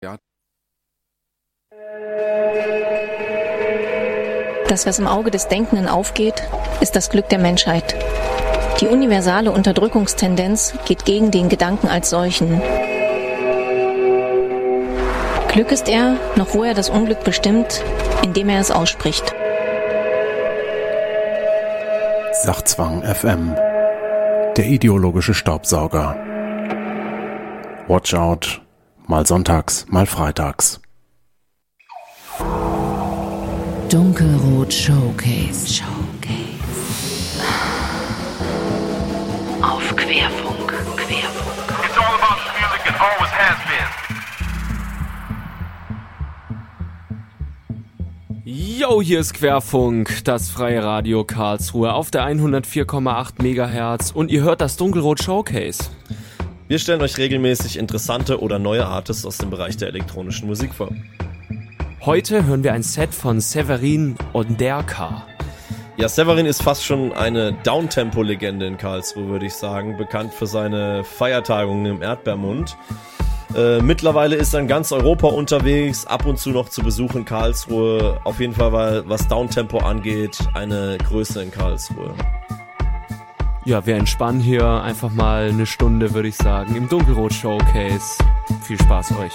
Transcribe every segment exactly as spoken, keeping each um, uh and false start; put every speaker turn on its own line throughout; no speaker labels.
Ja.
Das, was im Auge des Denkenden aufgeht, ist das Glück der Menschheit. Die universale Unterdrückungstendenz geht gegen den Gedanken als solchen. Glück ist er, noch wo er das Unglück bestimmt, indem er es ausspricht.
Sachzwang F M, der ideologische Staubsauger. Watch out, mal sonntags, mal freitags.
Dunkelrot Showcase. Showcase. Auf Querfunk. Querfunk.
It's all about the music and always has been.
Yo, hier ist Querfunk, das freie Radio Karlsruhe auf der hundertvier Komma acht Megahertz und ihr hört das Dunkelrot Showcase.
Wir stellen euch regelmäßig interessante oder neue Artists aus dem Bereich der elektronischen Musik vor.
Heute hören wir ein Set von Severin Onderka.
Ja, Severin ist fast schon eine Downtempo-Legende in Karlsruhe, würde ich sagen. Bekannt für seine Feiertagungen im Erdbeermund. Äh, mittlerweile ist er in ganz Europa unterwegs, ab und zu noch zu Besuch in Karlsruhe. Auf jeden Fall, weil was Downtempo angeht, eine Größe in Karlsruhe.
Ja, wir entspannen hier einfach mal eine Stunde, würde ich sagen, im Dunkelrot Showcase. Viel Spaß euch.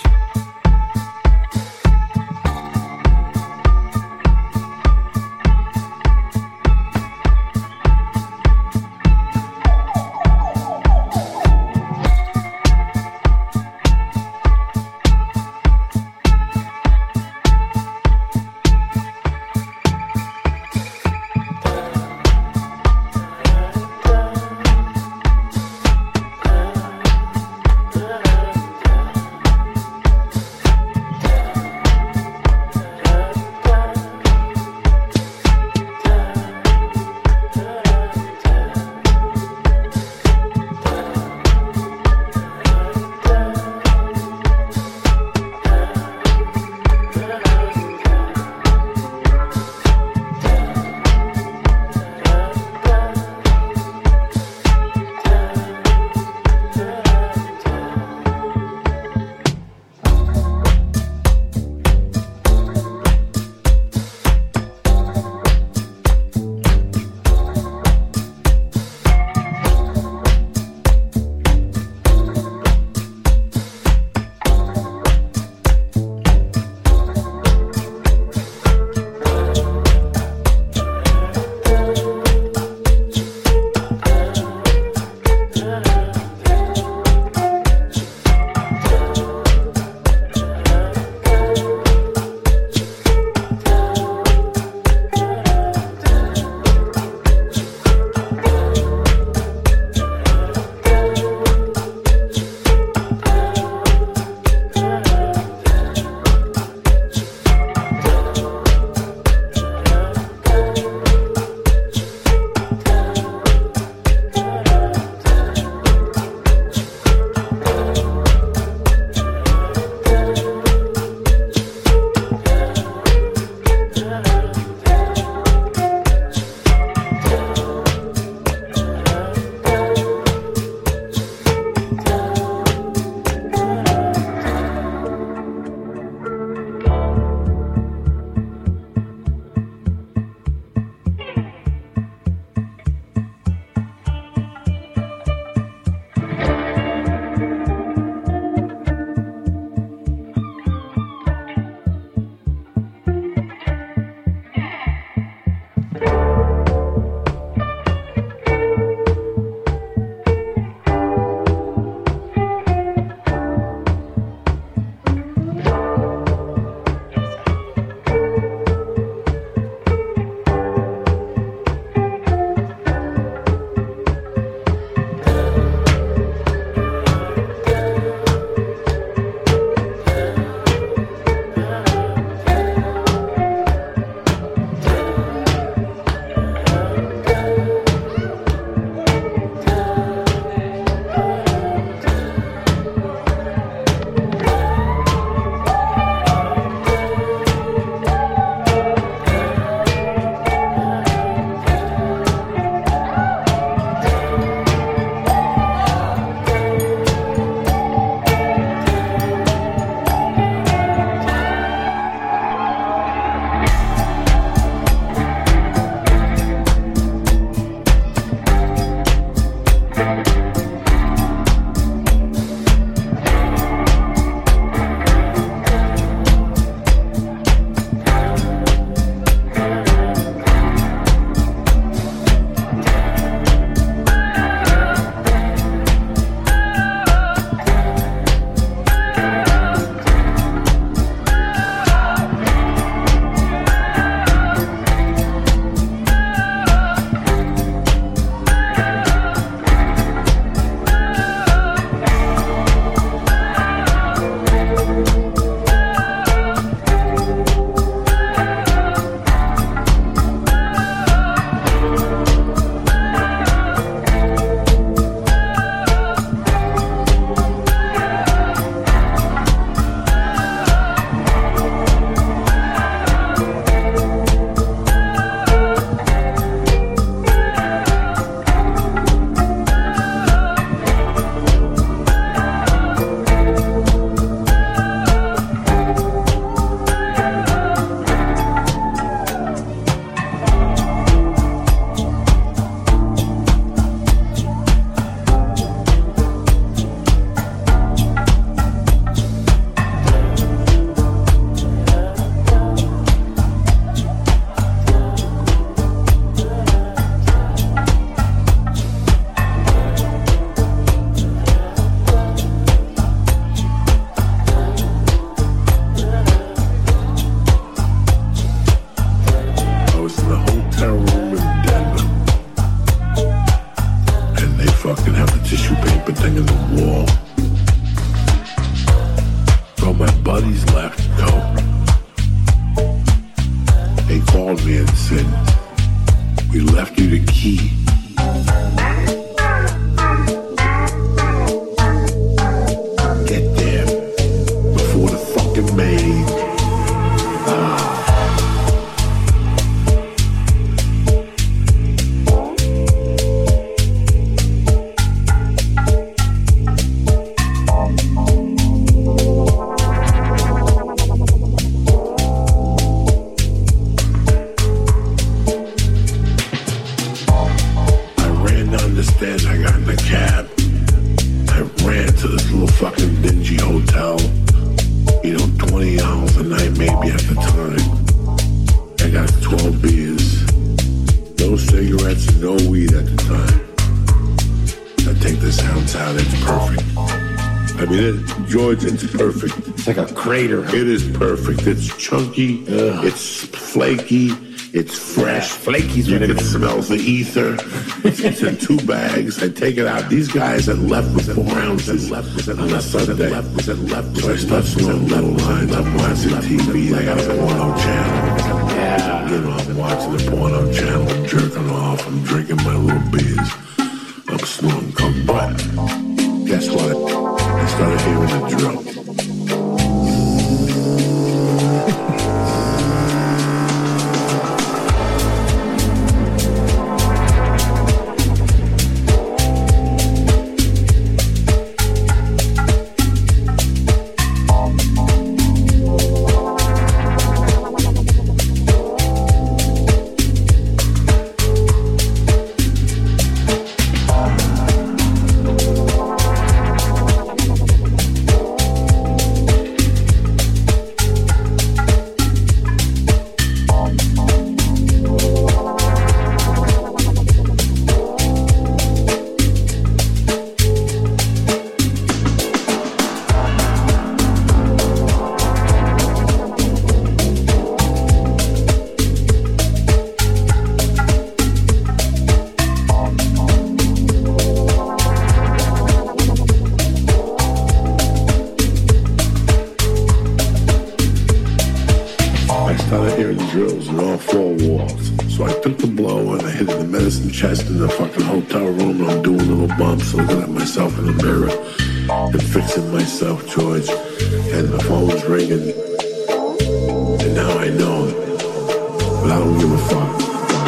left, go. They called me and said, we left you the key. Get there before the fucking maid. Ah. George, it's perfect.
It's like a crater.
It is perfect. It's chunky. Ugh. It's flaky. It's fresh.
Yeah, flaky's
you can smell the ether. It's, it's in two bags. I take it out. These guys had left with four ounces on a Sunday. So I start smelling little lines. I'm watching T V. They got a porno channel.
Yeah.
You know, I'm watching the porno channel. I'm jerking off. I'm drinking my little beers. I'm snorting coke. But guess what? I started hearing the drill. Chest in the fucking hotel room. I'm doing little bumps, looking at myself in the mirror and fixing myself, George. And the phone's ringing. And now I know it. But I don't give a fuck.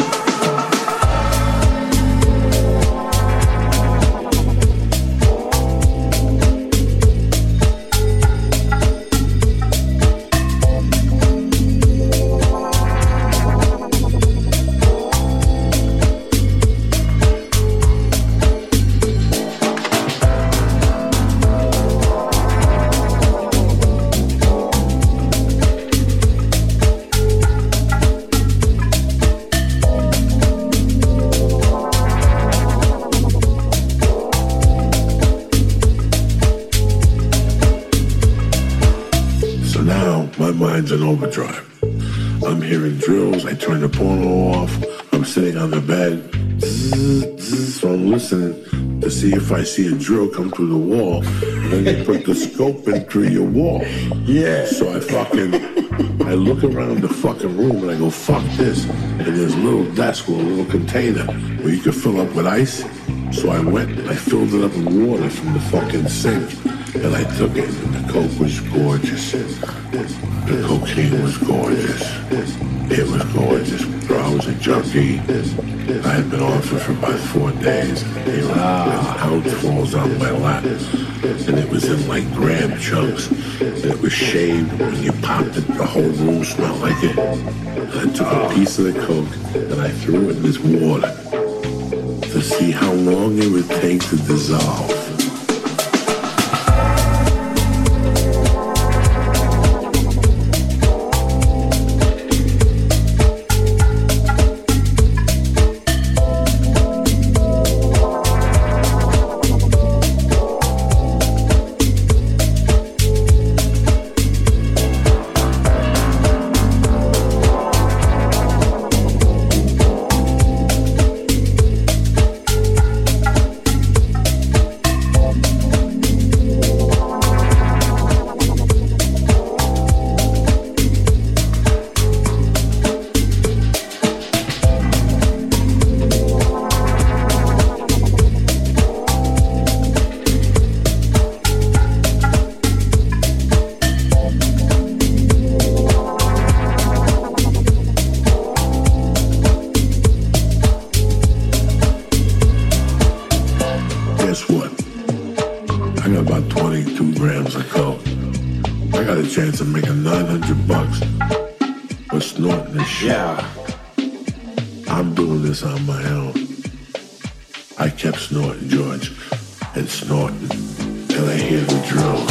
In overdrive. I'm hearing drills. I turn the porno off. I'm sitting on the bed. So I'm listening to see if I see a drill come through the wall. And then they put the scope in through your wall.
Yeah.
So I fucking, I look around the fucking room and I go, fuck this. And there's a little desk with a little container where you can fill up with ice. So I went and I filled it up with water from the fucking sink. And I took it, and the coke was gorgeous. The cocaine was gorgeous. It was gorgeous. Bro, I was a junkie. I had been off it for about four days. It was, an ounce falls on my lap. And it was in like gram chunks. And it was shaved. When you popped it, the whole room smelled like it. And I took a piece of the coke, and I threw it in this water to see how long it would take to dissolve. chance of making nine hundred bucks for snorting this shit.
Yeah.
I'm doing this on my own. I kept snorting, George, and snorting till I hear the drill.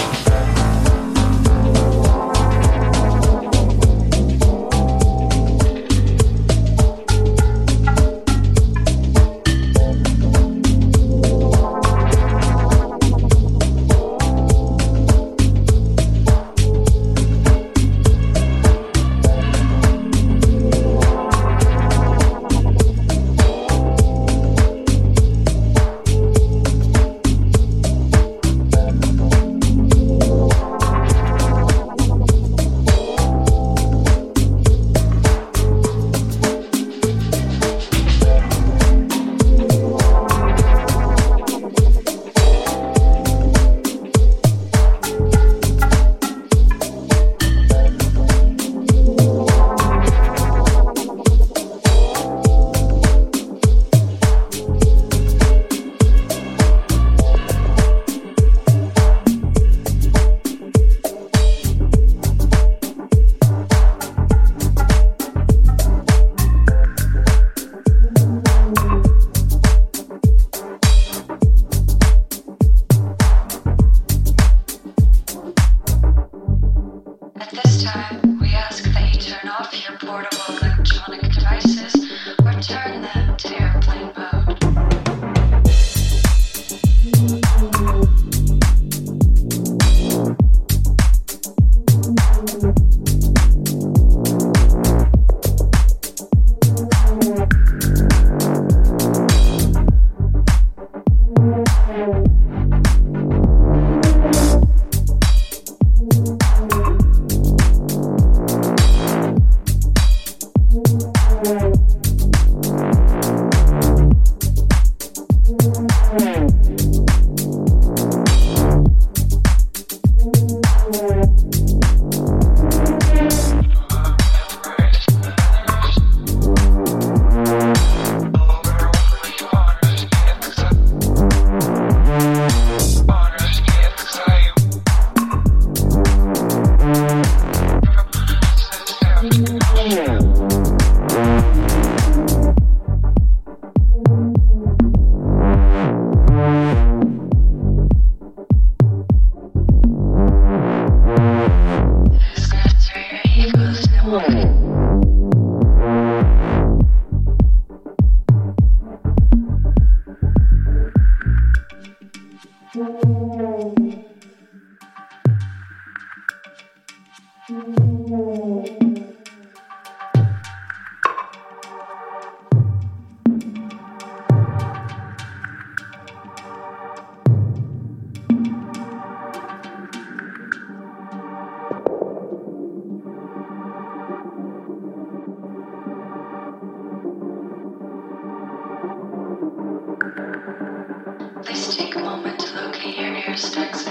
Please take a moment to locate your nearest exit.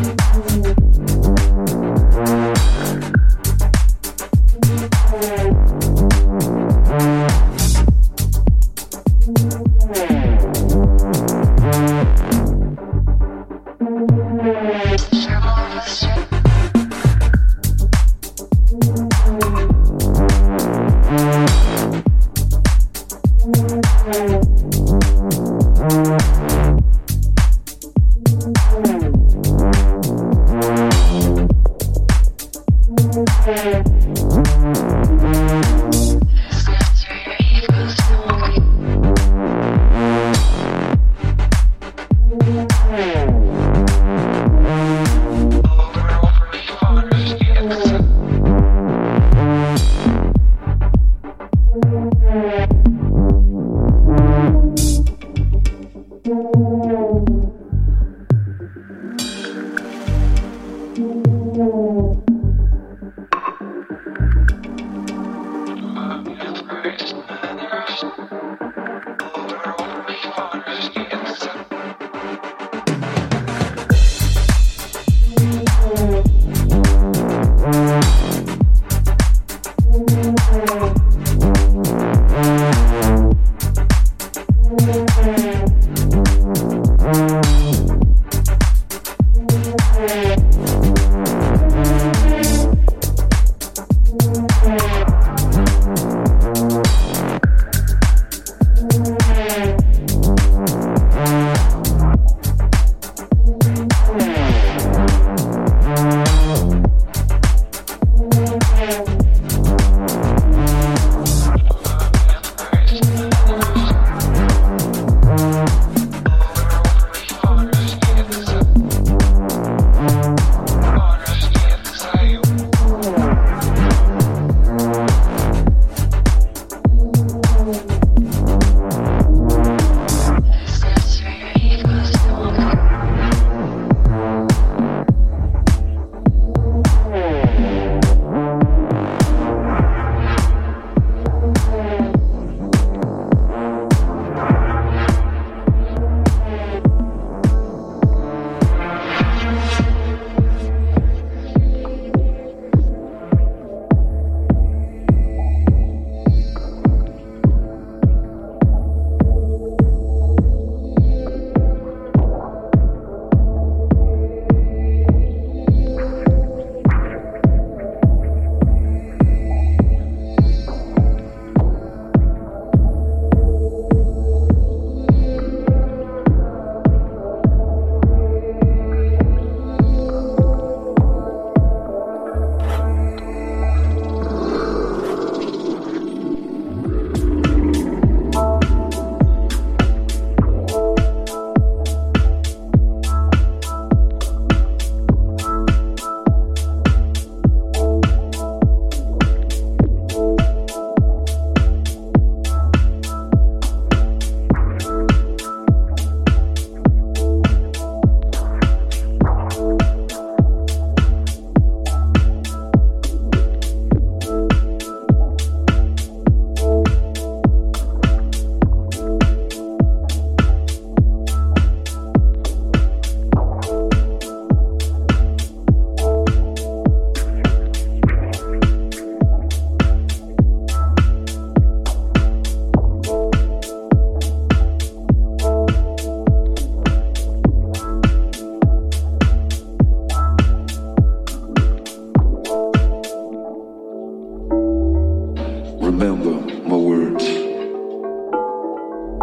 We'll be right back.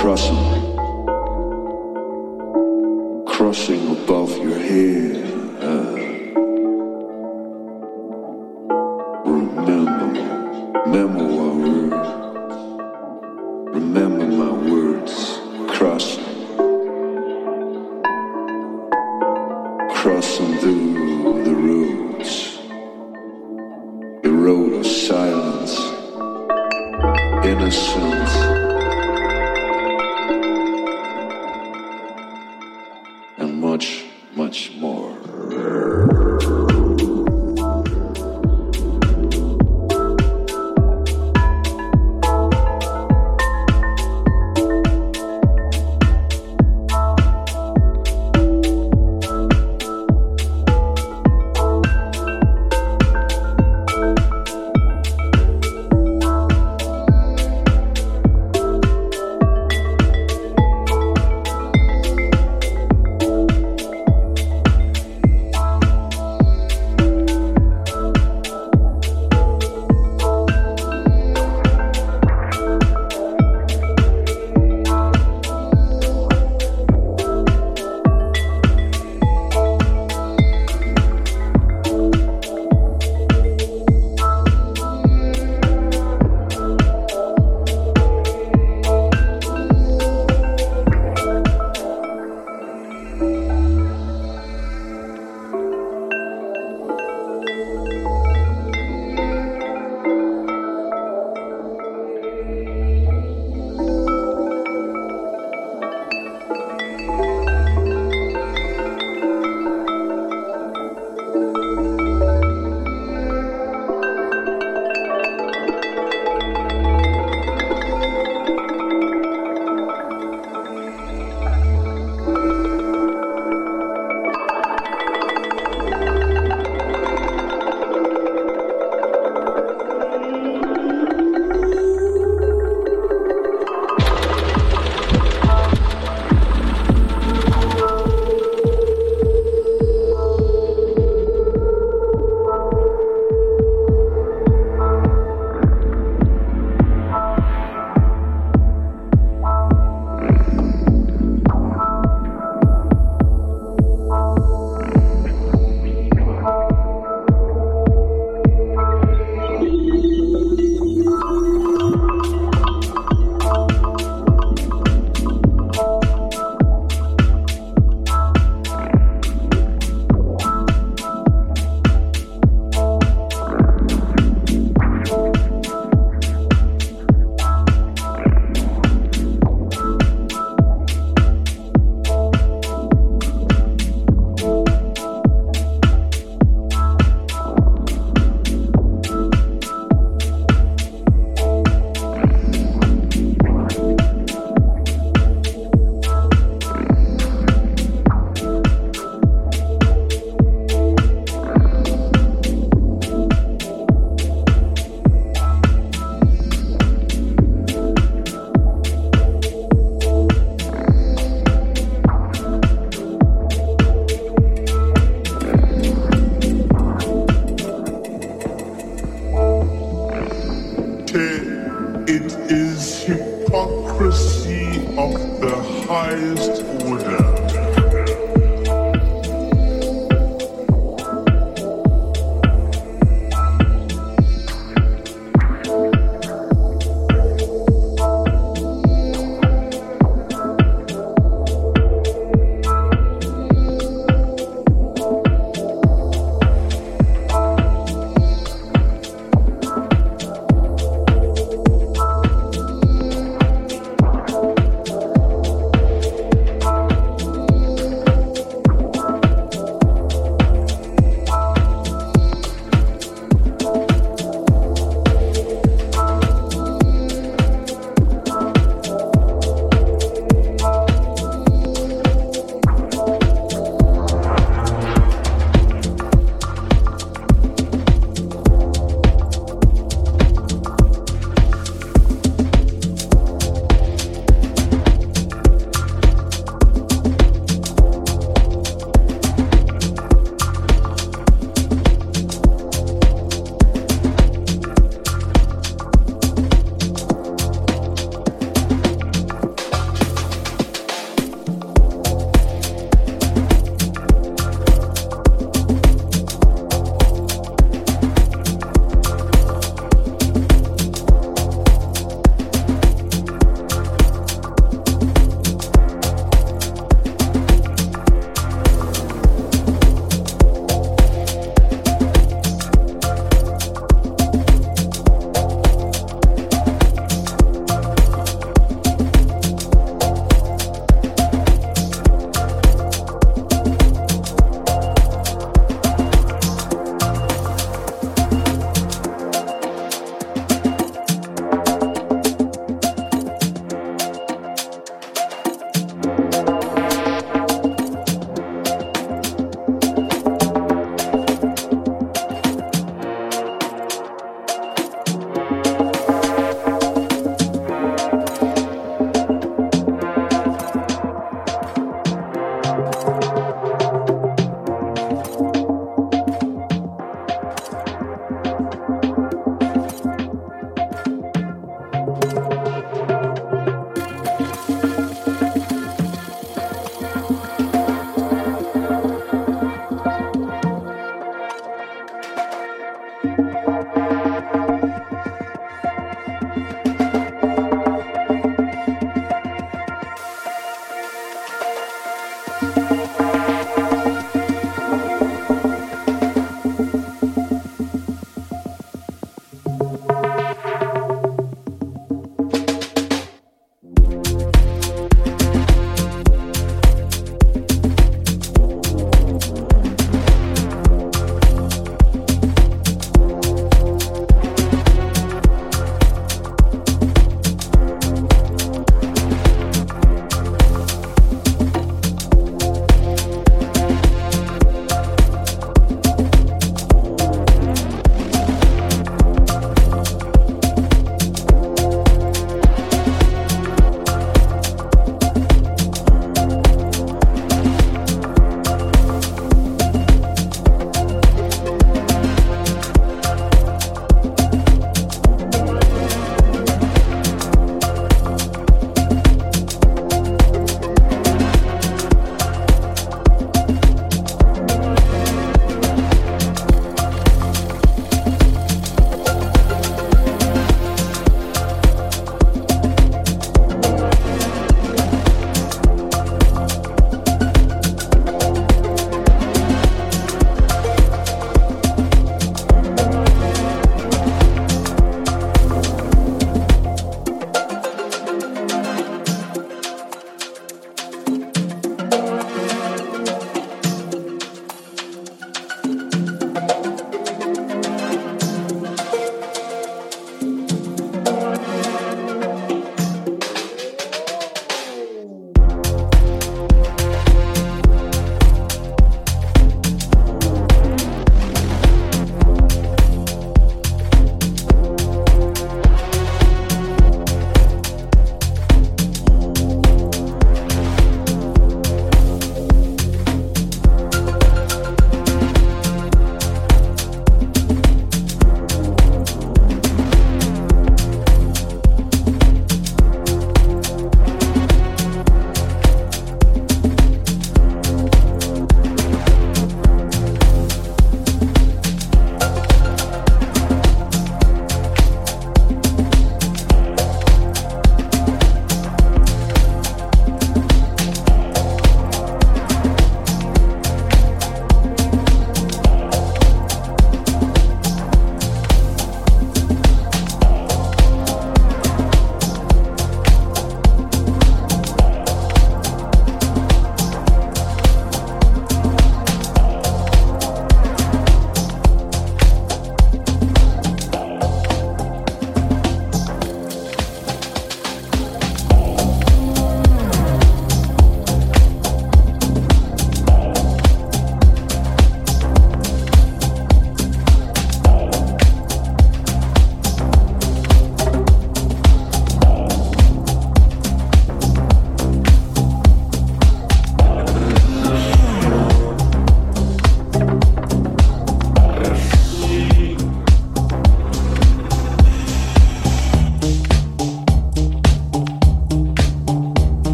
crossing, crossing above your head. Uh, remember, remember my words, remember my words, crossing, crossing through the roads, the road of silence, innocence, and much, much more.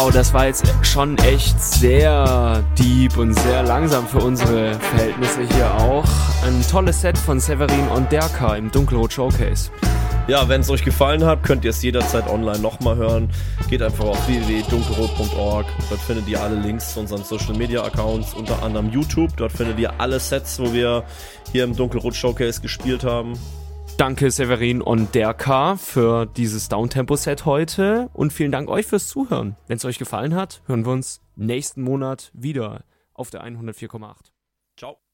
Wow, das war jetzt schon echt sehr deep und sehr langsam für unsere Verhältnisse hier auch. Ein tolles Set von Severin und Derka im Dunkelrot Showcase.
Ja, wenn es euch gefallen hat, könnt ihr es jederzeit online nochmal hören. Geht einfach auf w w w punkt dunkelrot punkt org. Dort findet ihr alle Links zu unseren Social Media Accounts, unter anderem YouTube. Dort findet ihr alle Sets, wo wir hier im Dunkelrot Showcase gespielt haben.
Danke Severin und Derka für dieses Downtempo-Set heute und vielen Dank euch fürs Zuhören. Wenn es euch gefallen hat, hören wir uns nächsten Monat wieder auf der hundertvier Komma acht.
Ciao.